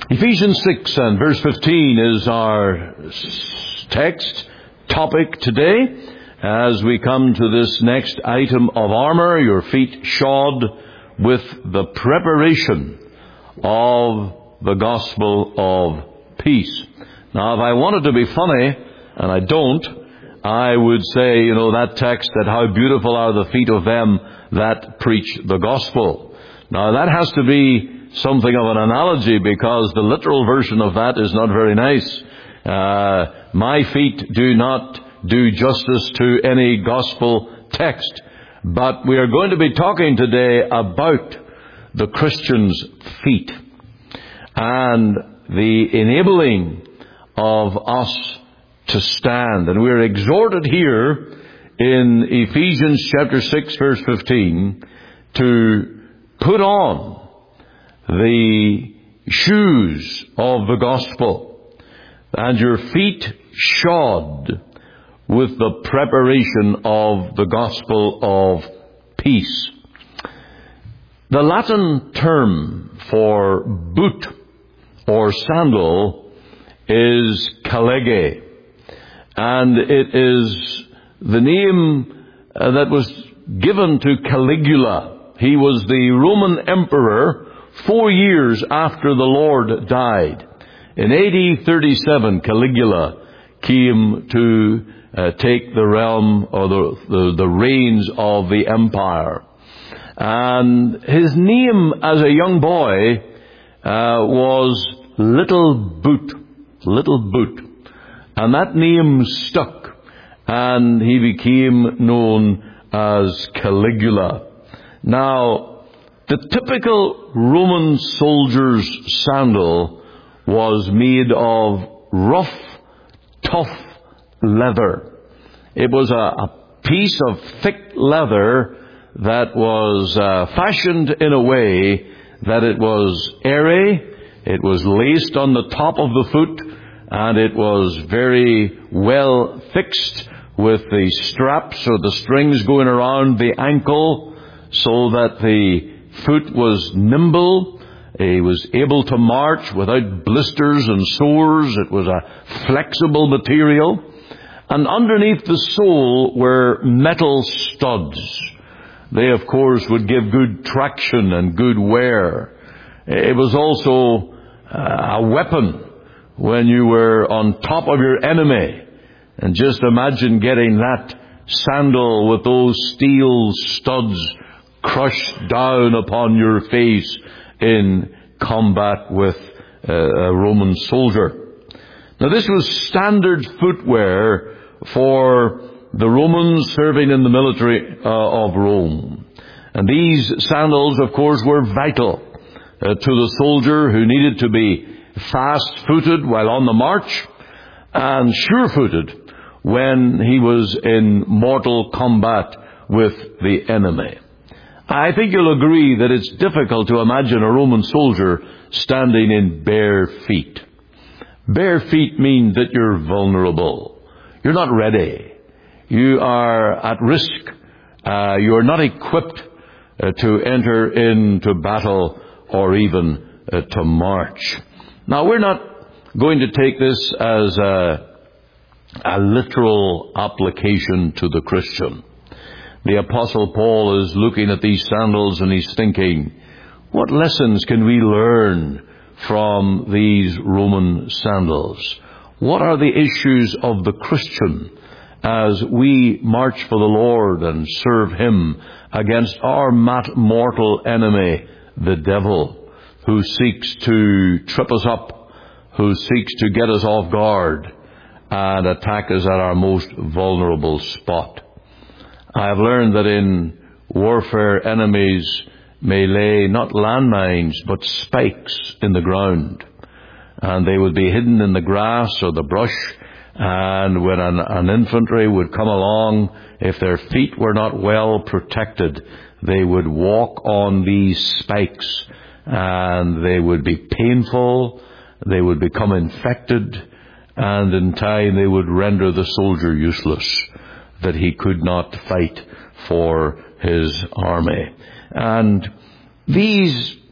Ephesians 6 and verse 15 is our text topic today as we come to this next item of armor, your feet shod with the preparation of the gospel of peace. Now, if I wanted to be funny, and I don't, I would say, that text that how beautiful are the feet of them that preach the gospel. Now, that has to be something of an analogy because the literal version of that is not very nice. My feet do not do justice to any gospel text. But we are going to be talking today about the Christian's feet and the enabling of us to stand. And we're exhorted here in Ephesians chapter 6 verse 15 to put on the shoes of the gospel and your feet shod with the preparation of the gospel of peace. The Latin term for boot or sandal is caligae, and it is the name that was given to Caligula. He was the Roman emperor 4 years after the Lord died. In AD 37, Caligula came to take the realm or the reins of the empire. And his name as a young boy was Little Boot. And that name stuck, and he became known as Caligula. Now, the typical Roman soldier's sandal was made of rough, tough leather. It was a piece of thick leather that was fashioned in a way that it was airy, it was laced on the top of the foot, and it was very well fixed with the straps or the strings going around the ankle so that the foot was nimble. He was able to march without blisters and sores. It was a flexible material. And underneath the sole were metal studs. They, of course, would give good traction and good wear. It was also a weapon when you were on top of your enemy. And just imagine getting that sandal with those steel studs crushed down upon your face in combat with a Roman soldier. Now, this was standard footwear for the Romans serving in the military of Rome. And these sandals, of course, were vital to the soldier who needed to be fast-footed while on the march and sure-footed when he was in mortal combat with the enemy. I think you'll agree that it's difficult to imagine a Roman soldier standing in bare feet. Bare feet mean that you're vulnerable. You're not ready. You are at risk. You're not equipped to enter into battle or even to march. Now, we're not going to take this as a literal application to the Christian. The Apostle Paul is looking at these sandals and he's thinking, what lessons can we learn from these Roman sandals? What are the issues of the Christian as we march for the Lord and serve Him against our mortal enemy, the devil, who seeks to trip us up, who seeks to get us off guard and attack us at our most vulnerable spot? I have learned that in warfare, enemies may lay not landmines, but spikes in the ground. And they would be hidden in the grass or the brush. And when an infantry would come along, if their feet were not well protected, they would walk on these spikes. And they would be painful, they would become infected, and in time they would render the soldier useless, that he could not fight for his army. And these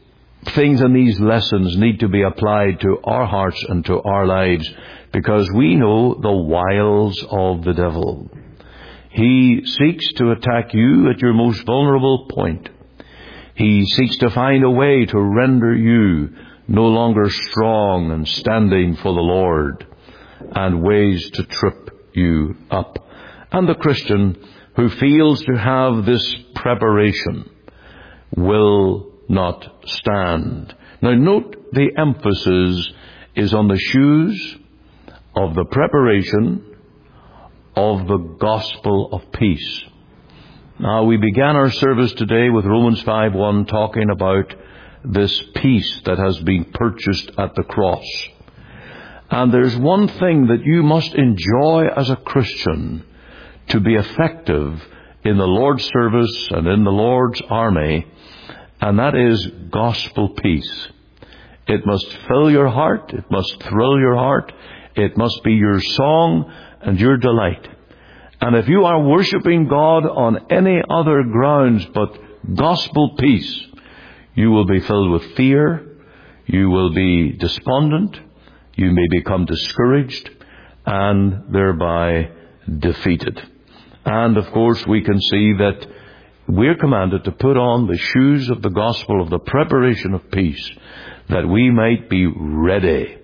things in these lessons need to be applied to our hearts and to our lives, because we know the wiles of the devil. He seeks to attack you at your most vulnerable point. He seeks to find a way to render you no longer strong and standing for the Lord, and ways to trip you up. And the Christian who fails to have this preparation will not stand. Now note, the emphasis is on the shoes of the preparation of the gospel of peace. Now, we began our service today with Romans 5:1 talking about this peace that has been purchased at the cross. And there's one thing that you must enjoy as a Christian to be effective in the Lord's service and in the Lord's army, and that is gospel peace. It must fill your heart. It must thrill your heart. It must be your song and your delight. And if you are worshiping God on any other grounds but gospel peace, you will be filled with fear. You will be despondent. You may become discouraged and thereby defeated. And of course, we can see that we're commanded to put on the shoes of the gospel of the preparation of peace, that we might be ready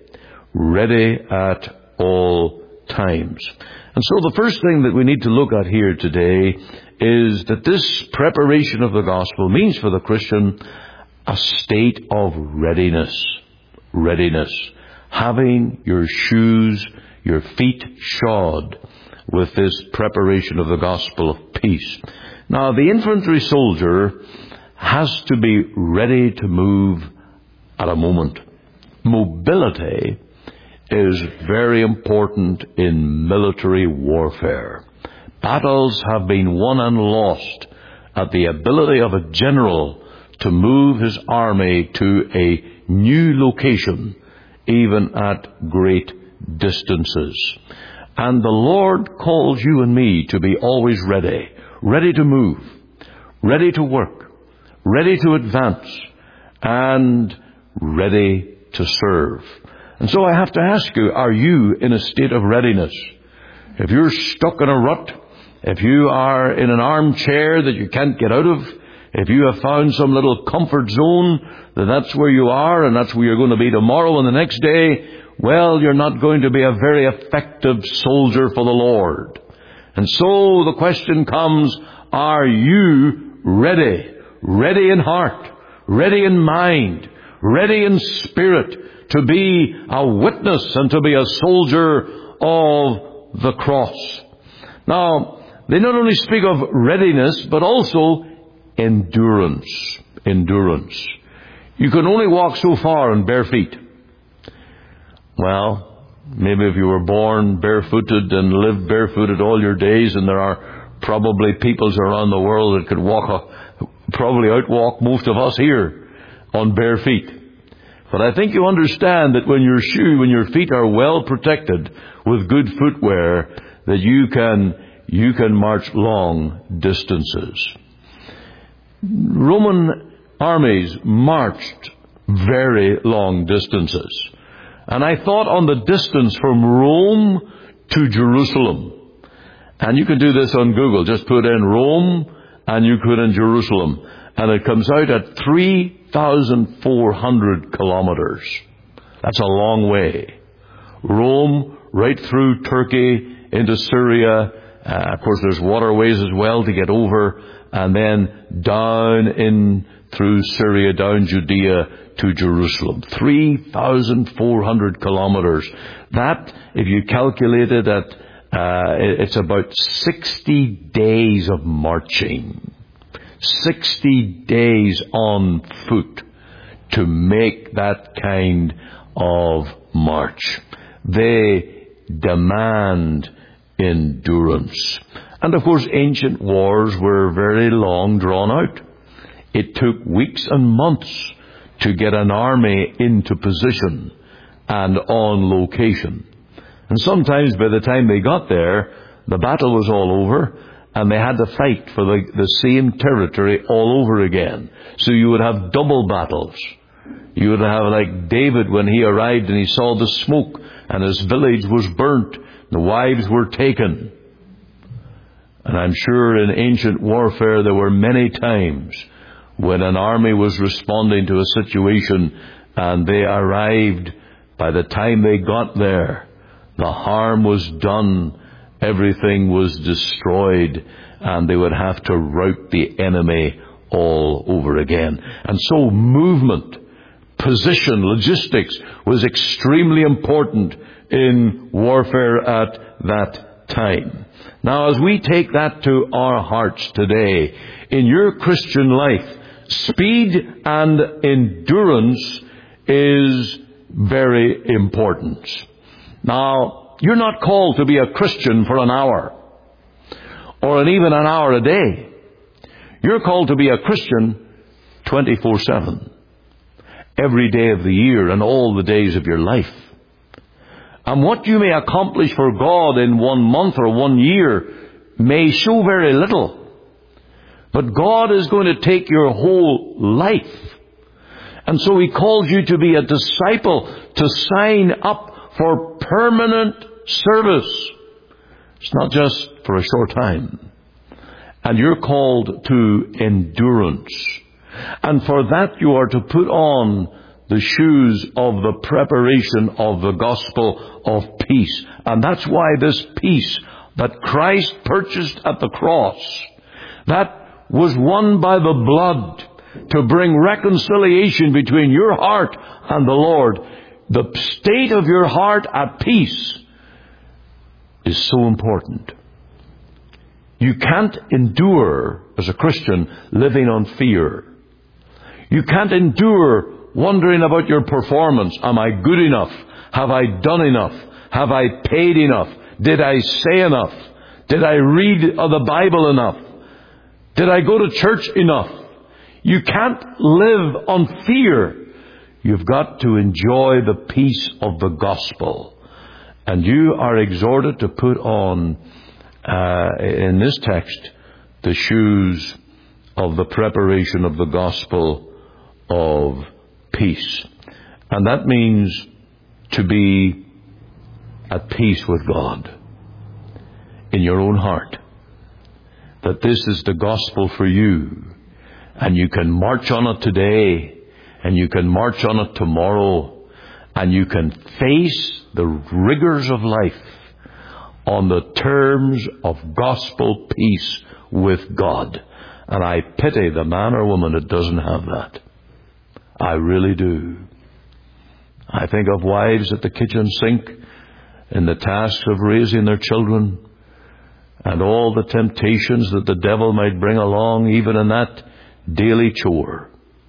at all times. And so the first thing that we need to look at here today is that this preparation of the gospel means for the Christian a state of readiness. Readiness. Having your shoes, your feet shod with this preparation of the gospel of peace. Now, the infantry soldier has to be ready to move at a moment. Mobility is very important in military warfare. Battles have been won and lost at the ability of a general to move his army to a new location, even at great distances. And the Lord calls you and me to be always ready. Ready to move, ready to work, ready to advance, and ready to serve. And so I have to ask you, are you in a state of readiness? If you're stuck in a rut, if you are in an armchair that you can't get out of, if you have found some little comfort zone, that that's where you are and that's where you're going to be tomorrow and the next day, well, you're not going to be a very effective soldier for the Lord. And so the question comes, are you ready? Ready in heart, ready in mind, ready in spirit to be a witness and to be a soldier of the cross. Now, they not only speak of readiness, but also endurance. Endurance. You can only walk so far on bare feet. Well, maybe if you were born barefooted and lived barefooted all your days, and there are probably peoples around the world that could probably outwalk most of us here on bare feet. But I think you understand that when your feet are well protected with good footwear, that you can march long distances. Roman armies marched very long distances. And I thought on the distance from Rome to Jerusalem. And you can do this on Google. Just put in Rome and you put in Jerusalem. And it comes out at 3,400 kilometers. That's a long way. Rome, right through Turkey into Syria. Of course, there's waterways as well to get over. And then down in through Syria, down Judea to Jerusalem. 3,400 kilometers. That, if you calculate it at, it's about 60 days of marching. 60 days on foot to make that kind of march. They demand endurance. And of course, ancient wars were very long drawn out. It took weeks and months to get an army into position and on location. And sometimes by the time they got there, the battle was all over and they had to fight for the same territory all over again. So you would have double battles. You would have like David when he arrived and he saw the smoke and his village was burnt. The wives were taken. And I'm sure in ancient warfare there were many times when an army was responding to a situation and they arrived. By the time they got there, the harm was done, everything was destroyed, and they would have to rout the enemy all over again. And so movement, position, logistics was extremely important in warfare at that time. Now, as we take that to our hearts today, in your Christian life, speed and endurance is very important. Now, you're not called to be a Christian for an hour or even an hour a day. You're called to be a Christian 24/7, every day of the year and all the days of your life. And what you may accomplish for God in 1 month or 1 year may show very little. But God is going to take your whole life. And so He calls you to be a disciple, to sign up for permanent service. It's not just for a short time. And you're called to endurance. And for that you are to put on the shoes of the preparation of the gospel of peace. And that's why this peace that Christ purchased at the cross, that was won by the blood to bring reconciliation between your heart and the Lord. The state of your heart at peace is so important. You can't endure, as a Christian, living on fear. You can't endure wondering about your performance. Am I good enough? Have I done enough? Have I paid enough? Did I say enough? Did I read the Bible enough? Did I go to church enough? You can't live on fear. You've got to enjoy the peace of the gospel. And you are exhorted to put on, in this text, the shoes of the preparation of the gospel of peace. And that means to be at peace with God in your own heart. That this is the gospel for you. And you can march on it today. And you can march on it tomorrow. And you can face the rigors of life on the terms of gospel peace with God. And I pity the man or woman that doesn't have that. I really do. I think of wives at the kitchen sink in the tasks of raising their children and all the temptations that the devil might bring along even in that daily chore.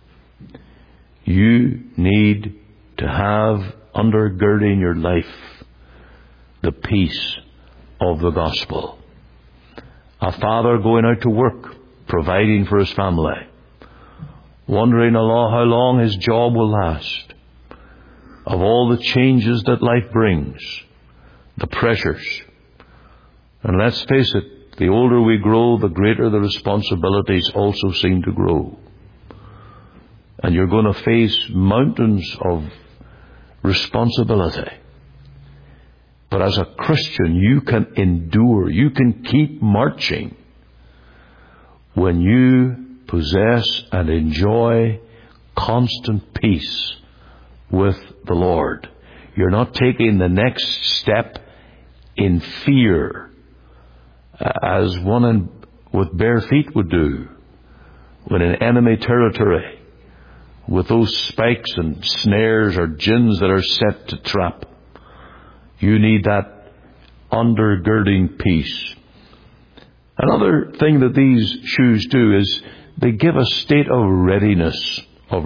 You need to have undergirding your life the peace of the gospel. A father going out to work, providing for his family, wondering how long his job will last, of all the changes that life brings, the pressures. And let's face it, the older we grow, the greater the responsibilities also seem to grow. And you're going to face mountains of responsibility. But as a Christian, you can endure, you can keep marching when you possess and enjoy constant peace with the Lord. You're not taking the next step in fear, as one with bare feet would do when in enemy territory, with those spikes and snares or gins that are set to trap. You need that undergirding peace. Another thing that these shoes do is they give a state of readiness.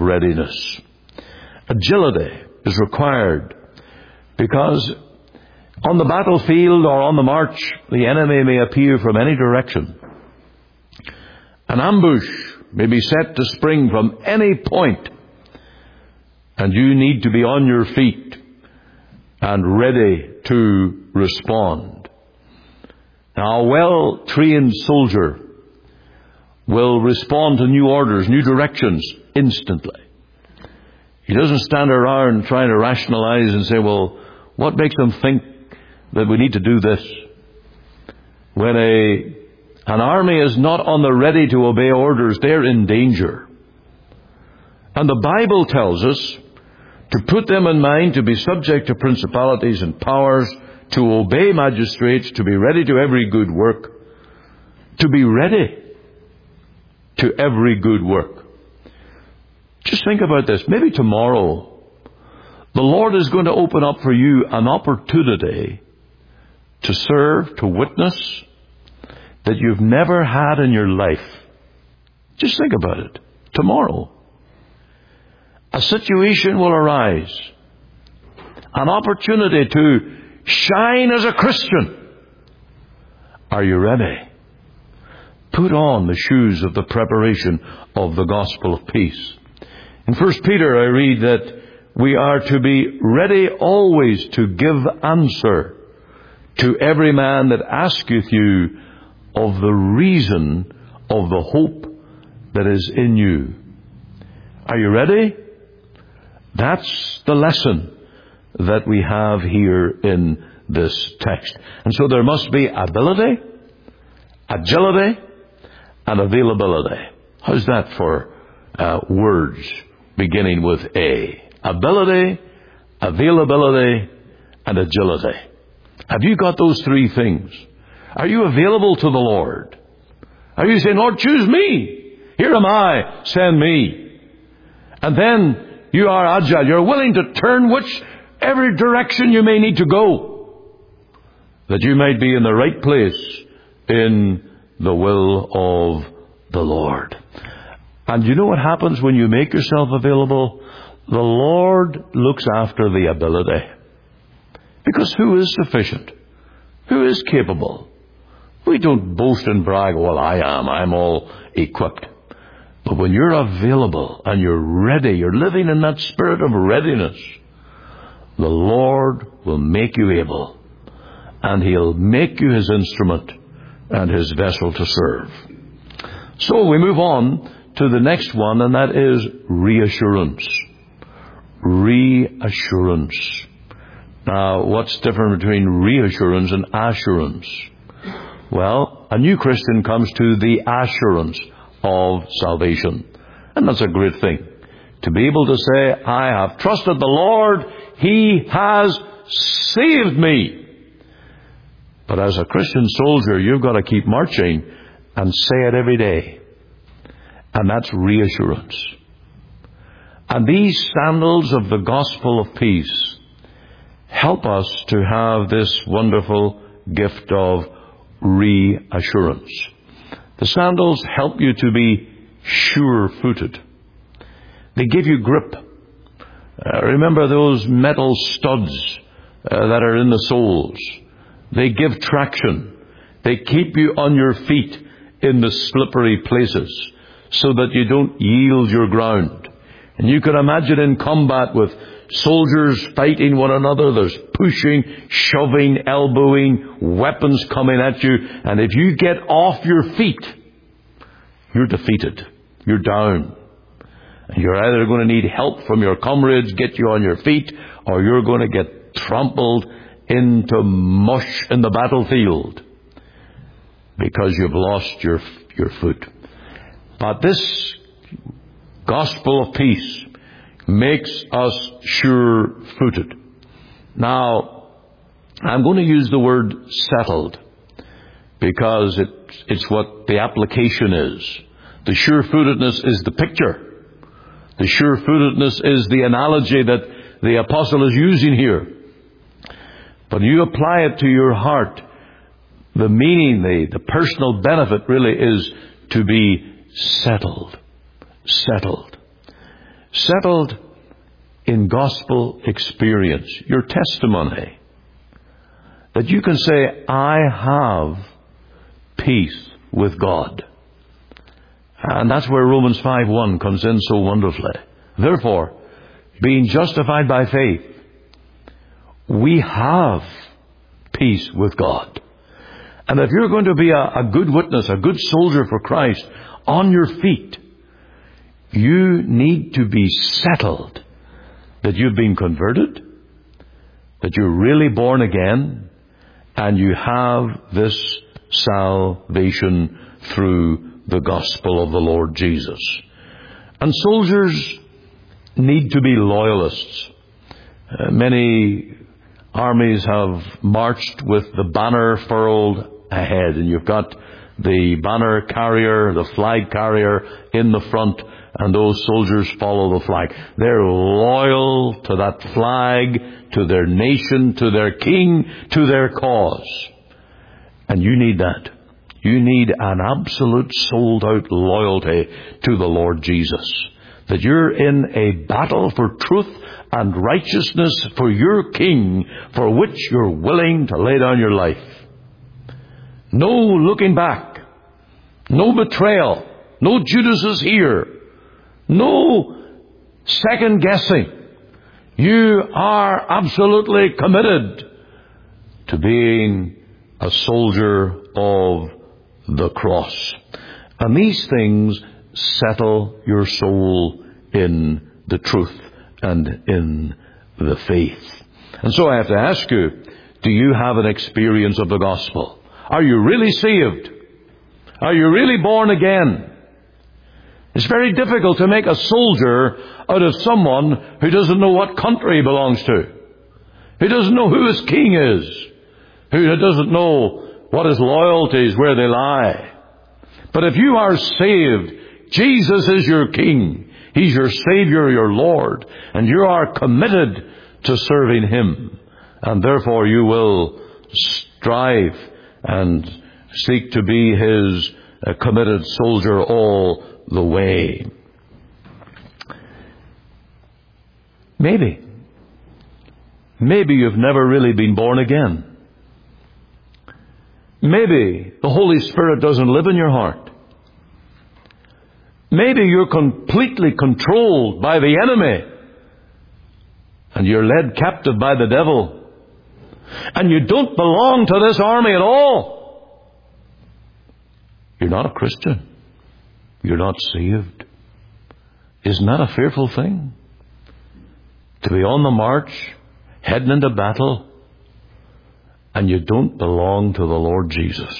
Agility is required because on the battlefield or on the march, the enemy may appear from any direction. An ambush may be set to spring from any point, and you need to be on your feet and ready to respond. Now, a well-trained soldier will respond to new orders, new directions instantly. He doesn't stand around trying to rationalize and say, well, what makes them think that we need to do this? When an army is not on the ready to obey orders, they're in danger. And the Bible tells us to put them in mind to be subject to principalities and powers, to obey magistrates, to be ready to every good work. To be ready to every good work. Just think about this. Maybe tomorrow, the Lord is going to open up for you an opportunity to serve, to witness, that you've never had in your life. Just think about it. Tomorrow, a situation will arise. An opportunity to shine as a Christian. Are you ready? Put on the shoes of the preparation of the gospel of peace. In 1 Peter I read that we are to be ready always to give answer to every man that asketh you of the reason of the hope that is in you. Are you ready? That's the lesson that we have here in this text. And so there must be ability, agility, and availability. How's that for words beginning with A? Ability, availability, and agility. Have you got those three things? Are you available to the Lord? Are you saying, Lord, choose me. Here am I. Send me. And then you are agile. You're willing to turn whichever direction you may need to go, that you might be in the right place in the will of the Lord. And you know what happens when you make yourself available? The Lord looks after the ability. Because who is sufficient? Who is capable? We don't boast and brag, well, I'm all equipped. But when you're available and you're ready, you're living in that spirit of readiness, the Lord will make you able. And He'll make you His instrument and His vessel to serve. So we move on to the next one, and that is reassurance. Reassurance. Now, what's different between reassurance and assurance? Well, a new Christian comes to the assurance of salvation. And that's a great thing. To be able to say, I have trusted the Lord, He has saved me. But as a Christian soldier, you've got to keep marching and say it every day. And that's reassurance. And these sandals of the gospel of peace help us to have this wonderful gift of reassurance. The sandals help you to be sure-footed. They give you grip. Remember those metal studs that are in the soles. They give traction. They keep you on your feet in the slippery places so that you don't yield your ground. And you can imagine in combat with soldiers fighting one another, there's pushing, shoving, elbowing, weapons coming at you. And if you get off your feet, you're defeated. You're down. And you're either going to need help from your comrades, get you on your feet, or you're going to get trampled into mush in the battlefield because you've lost your foot. But this gospel of peace makes us sure-footed. Now, I'm going to use the word settled because it's what the application is. The sure-footedness is the picture. The sure-footedness is the analogy that the apostle is using here. But you apply it to your heart, the meaning, the personal benefit really is to be settled. Settled. Settled in gospel experience. Your testimony. That you can say, I have peace with God. And that's where Romans 5:1 comes in so wonderfully. Therefore, being justified by faith, we have peace with God. And if you're going to be a good witness, a good soldier for Christ, on your feet, you need to be settled that you've been converted, that you're really born again, and you have this salvation through the gospel of the Lord Jesus. And soldiers need to be loyalists. Many armies have marched with the banner furled ahead, and you've got the banner carrier, the flag carrier in the front, and those soldiers follow the flag. They're loyal to that flag, to their nation, to their king, to their cause. And you need that. You need an absolute sold-out loyalty to the Lord Jesus. That you're in a battle for truth and righteousness for your King, for which you're willing to lay down your life. No looking back. No betrayal. No Judases here. No second guessing. You are absolutely committed to being a soldier of the cross. And these things settle your soul in the truth and in the faith. And so I have to ask you, do you have an experience of the gospel? Are you really saved? Are you really born again? It's very difficult to make a soldier out of someone who doesn't know what country he belongs to, who doesn't know who his king is, who doesn't know what his loyalties, where they lie. But if you are saved, Jesus is your King. He's your Savior, your Lord, and you are committed to serving Him. And therefore you will strive and seek to be His committed soldier all the way. Maybe you've never really been born again. Maybe the Holy Spirit doesn't live in your heart. Maybe you're completely controlled by the enemy and you're led captive by the devil. And you don't belong to this army at all. You're not a Christian. You're not saved. Isn't that a fearful thing? To be on the march, heading into battle, and you don't belong to the Lord Jesus.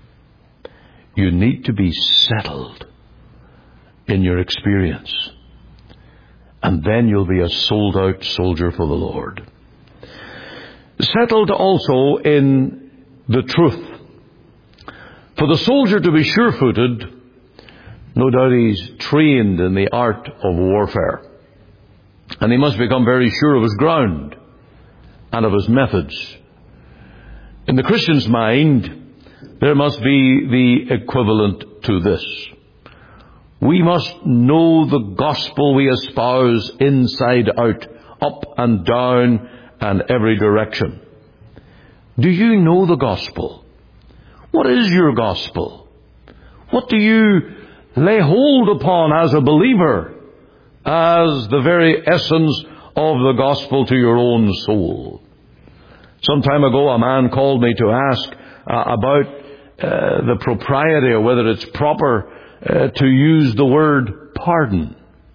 You need to be settled in your experience. And then you'll be a sold-out soldier for the Lord. Settled also in the truth. For the soldier to be sure-footed, no doubt he's trained in the art of warfare. And he must become very sure of his ground and of his methods. In the Christian's mind, there must be the equivalent to this. We must know the gospel we espouse inside out, up and down and every direction. Do you know the gospel? What is your gospel? What do you lay hold upon as a believer, as the very essence of the gospel to your own soul? Some time ago, a man called me to ask about the propriety, or whether it's proper to use the word pardon.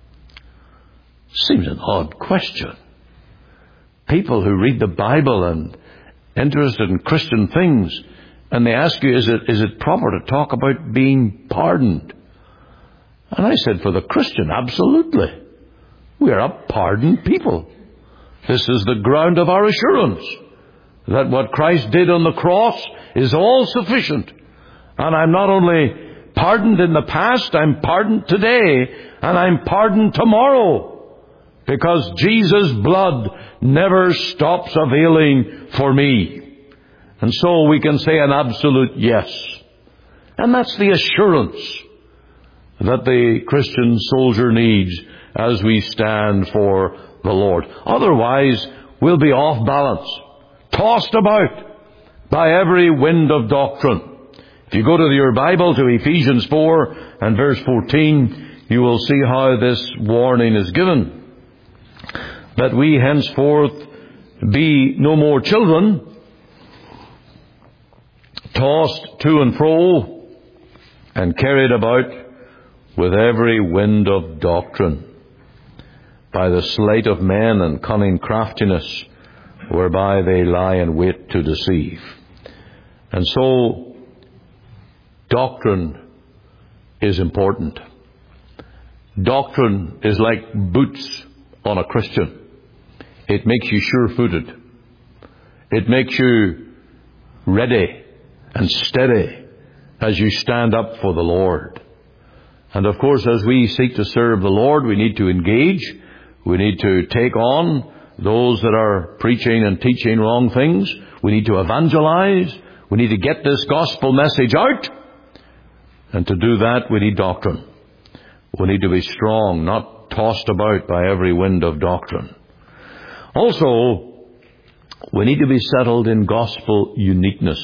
Seems an odd question. People who read the Bible and interested in Christian things, and they ask you, is it proper to talk about being pardoned? And I said, for the Christian, absolutely. We are a pardoned people. This is the ground of our assurance, that what Christ did on the cross is all sufficient. And I'm not only pardoned in the past, I'm pardoned today, and I'm pardoned tomorrow, because Jesus' blood never stops availing for me. And so we can say an absolute yes. And that's the assurance that the Christian soldier needs as we stand for the Lord. Otherwise, we'll be off balance, tossed about by every wind of doctrine. If you go to your Bible to Ephesians 4 and verse 14, you will see how this warning is given. That we henceforth be no more children, tossed to and fro and carried about with every wind of doctrine, by the sleight of men and cunning craftiness, whereby they lie in wait to deceive. And so, doctrine is important. Doctrine is like boots on a Christian. It makes you sure-footed. It makes you ready and steady as you stand up for the Lord. And of course, as we seek to serve the Lord, we need to engage. We need to take on those that are preaching and teaching wrong things. We need to evangelize. We need to get this gospel message out. And to do that, we need doctrine. We need to be strong, not tossed about by every wind of doctrine. Also, we need to be settled in gospel uniqueness.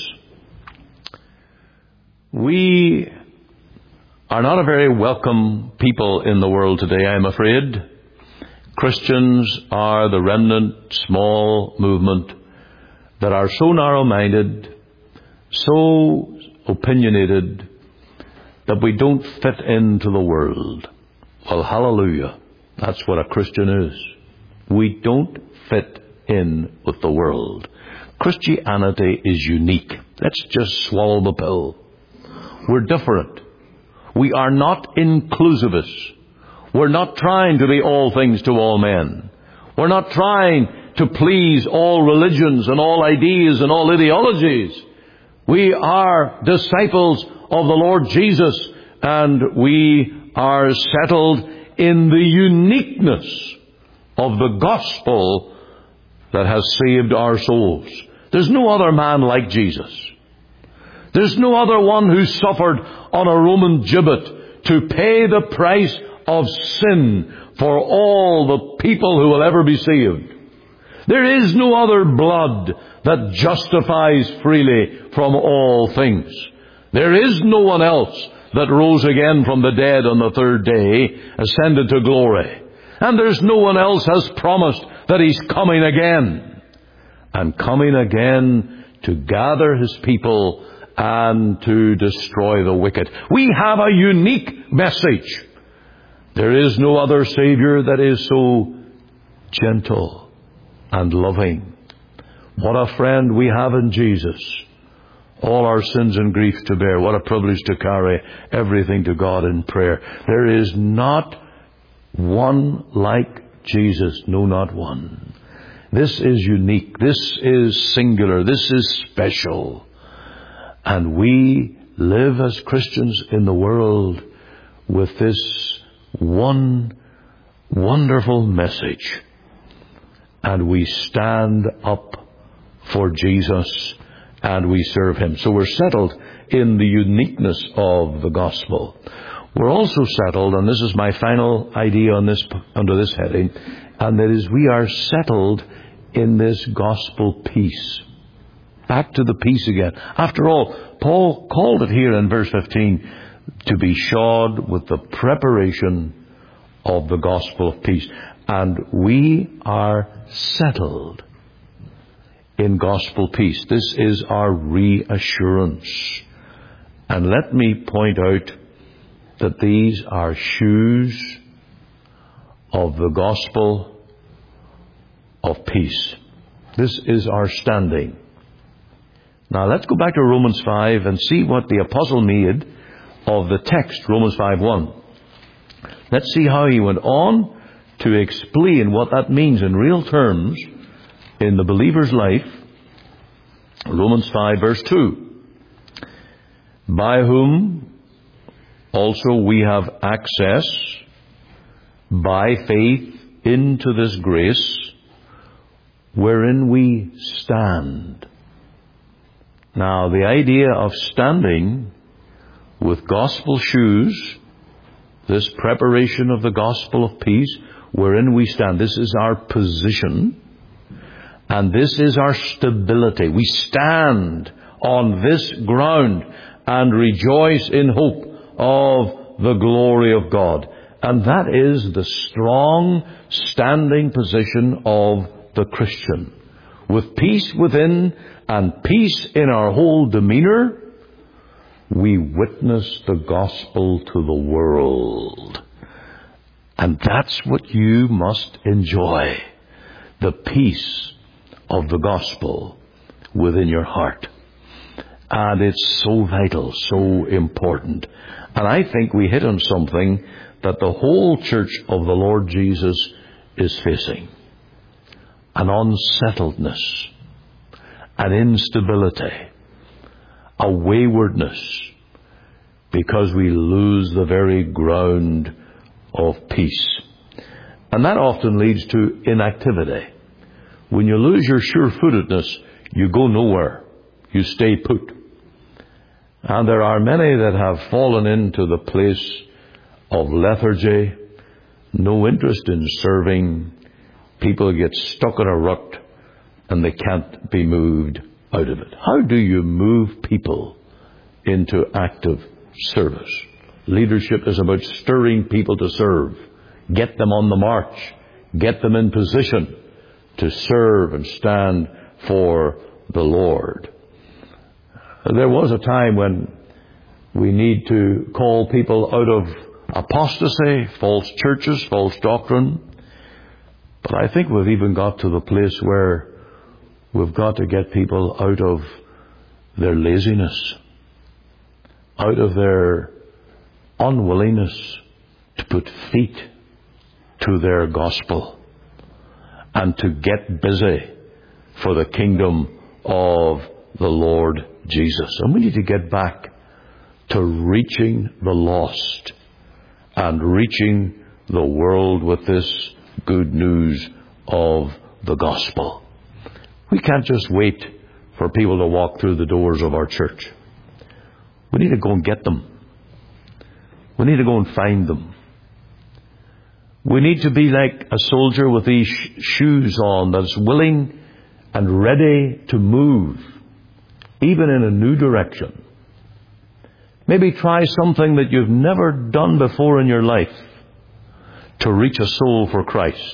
We are not a very welcome people in the world today, I'm afraid. Christians are the remnant, small movement that are so narrow-minded, so opinionated, that we don't fit into the world. Well, hallelujah. That's what a Christian is. We don't fit in with the world. Christianity is unique. Let's just swallow the pill. We're different. We are not inclusivists. We're not trying to be all things to all men. We're not trying to please all religions and all ideas and all ideologies. We are disciples of the Lord Jesus, and we are settled in the uniqueness of the gospel that has saved our souls. There's no other man like Jesus. There's no other one who suffered on a Roman gibbet to pay the price of sin for all the people who will ever be saved. There is no other blood that justifies freely from all things. There is no one else that rose again from the dead on the third day, ascended to glory. And there's no one else has promised that He's coming again. And coming again to gather His people and to destroy the wicked. We have a unique message. There is no other Savior that is so gentle and loving. What a friend we have in Jesus. All our sins and grief to bear. What a privilege to carry everything to God in prayer. There is not one like Jesus. No, not one. This is unique. This is singular. This is special. And we live as Christians in the world with this one wonderful message. And we stand up for Jesus and we serve Him. So we're settled in the uniqueness of the gospel. We're also settled, and this is my final idea on this, under this heading, and that is we are settled in this gospel peace. Back to the peace again. After all, Paul called it here in verse 15 to be shod with the preparation of the gospel of peace. And we are settled in gospel peace. This is our reassurance. And let me point out that these are shoes of the gospel of peace. This is our standing. Now let's go back to Romans 5 and see what the apostle made of the text, Romans 5:1. Let's see how he went on to explain what that means in real terms in the believer's life. Romans 5 verse 2. By whom also we have access by faith into this grace wherein we stand. Now, the idea of standing with gospel shoes, this preparation of the gospel of peace, wherein we stand, this is our position, and this is our stability. We stand on this ground and rejoice in hope of the glory of God. And that is the strong standing position of the Christian. With peace within and peace in our whole demeanor, we witness the gospel to the world. And that's what you must enjoy. The peace of the gospel within your heart. And it's so vital, so important. And I think we hit on something that the whole church of the Lord Jesus is facing. An unsettledness, an instability, a waywardness, because we lose the very ground of peace. And that often leads to inactivity. When you lose your sure-footedness, you go nowhere. You stay put. And there are many that have fallen into the place of lethargy, no interest in serving. People get stuck in a rut and they can't be moved out of it. How do you move people into active service? Leadership is about stirring people to serve. Get them on the march. Get them in position to serve and stand for the Lord. There was a time when we need to call people out of apostasy, false churches, false doctrine. But I think we've even got to the place where we've got to get people out of their laziness, out of their unwillingness to put feet to their gospel and to get busy for the kingdom of the Lord Jesus. And we need to get back to reaching the lost and reaching the world with this good news of the gospel. We can't just wait for people to walk through the doors of our church. We need to go and get them. We need to go and find them. We need to be like a soldier with these shoes on that's willing and ready to move, even in a new direction. Maybe try something that you've never done before in your life to reach a soul for Christ.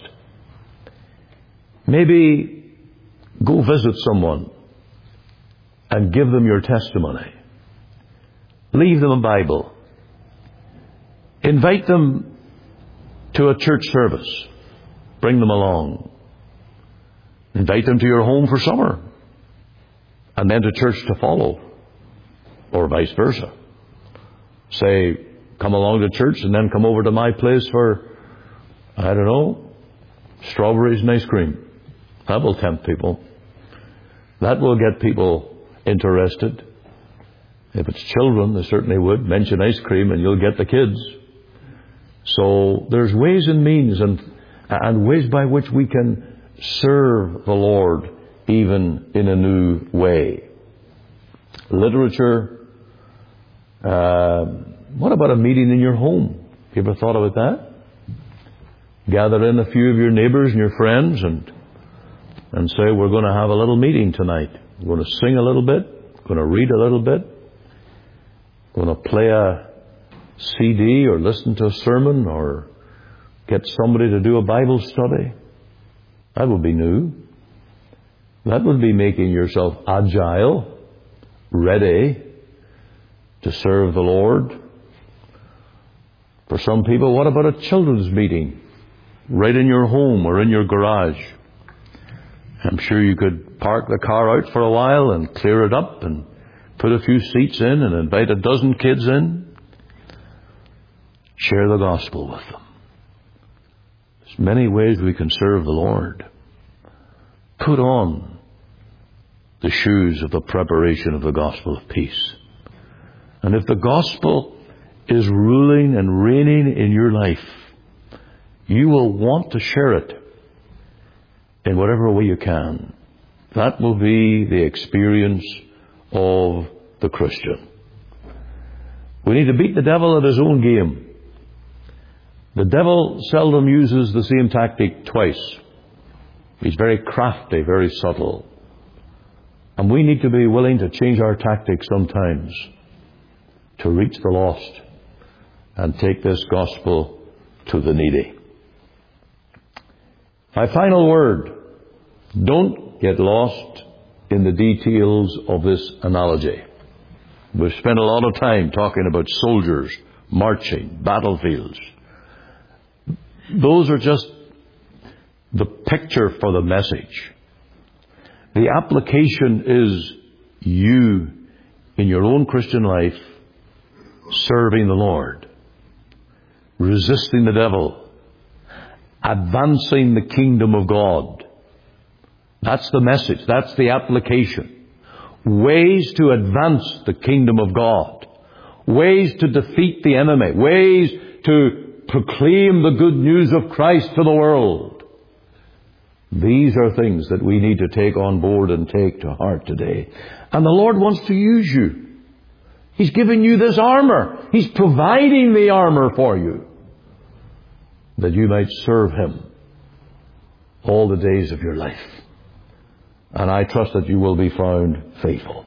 Maybe go visit someone and give them your testimony. Leave them a Bible. Invite them to a church service. Bring them along. Invite them to your home for summer. And then to church to follow. Or vice versa. Say, come along to church and then come over to my place for, I don't know, strawberries and ice cream. That will tempt people. That will get people interested. If it's children, they certainly would. Mention ice cream and you'll get the kids. So there's ways and means and ways by which we can serve the Lord even in a new way. Literature. What about a meeting in your home? You ever thought about that? Gather in a few of your neighbors and your friends and say, we're going to have a little meeting tonight. We're going to sing a little bit. We're going to read a little bit. We're going to play a CD or listen to a sermon or get somebody to do a Bible study. That would be new. That would be making yourself agile, ready to serve the Lord. For some people, what about a children's meeting right in your home or in your garage? I'm sure you could park the car out for a while and clear it up and put a few seats in and invite a dozen kids in. Share the gospel with them. There's many ways we can serve the Lord. Put on the shoes of the preparation of the gospel of peace. And if the gospel is ruling and reigning in your life, you will want to share it in whatever way you can. That will be the experience of the Christian. We need to beat the devil at his own game. The devil seldom uses the same tactic twice. He's very crafty, very subtle. And we need to be willing to change our tactics sometimes to reach the lost and take this gospel to the needy. My final word, don't get lost in the details of this analogy. We've spent a lot of time talking about soldiers, marching, battlefields. those are just the picture for the message. The application is you in your own Christian life serving the Lord, resisting the devil, advancing the kingdom of God. That's the message. That's the application. Ways to advance the kingdom of God. Ways to defeat the enemy. Ways to proclaim the good news of Christ to the world. These are things that we need to take on board and take to heart today. And the Lord wants to use you. He's given you this armor. He's providing the armor for you, that you might serve Him all the days of your life. And I trust that you will be found faithful.